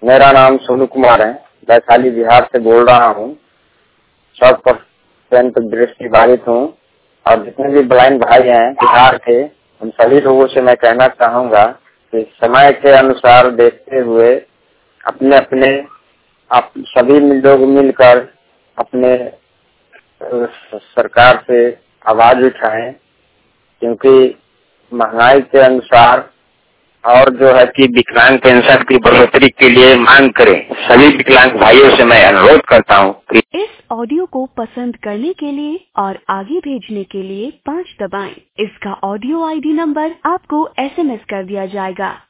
मेरा नाम सोनू कुमार है। वैशाली बिहार से बोल रहा हूँ। 100% दृष्टि बाधित हूँ और जितने भी ब्लाइंड भाई हैं बिहार के, उन सभी लोगों से मैं कहना चाहूँगा कि समय के अनुसार देखते हुए अपने अपने आप सभी लोग मिलकर अपने सरकार से आवाज उठाएं, क्योंकि महंगाई के अनुसार और जो है कि विकलांग पेंशन की बढ़ोतरी के लिए मांग करें। सभी विकलांग भाइयों से मैं अनुरोध करता हूँ कि इस ऑडियो को पसंद करने के लिए और आगे भेजने के लिए 5 दबाएं। इसका ऑडियो आईडी नंबर आपको SMS कर दिया जाएगा।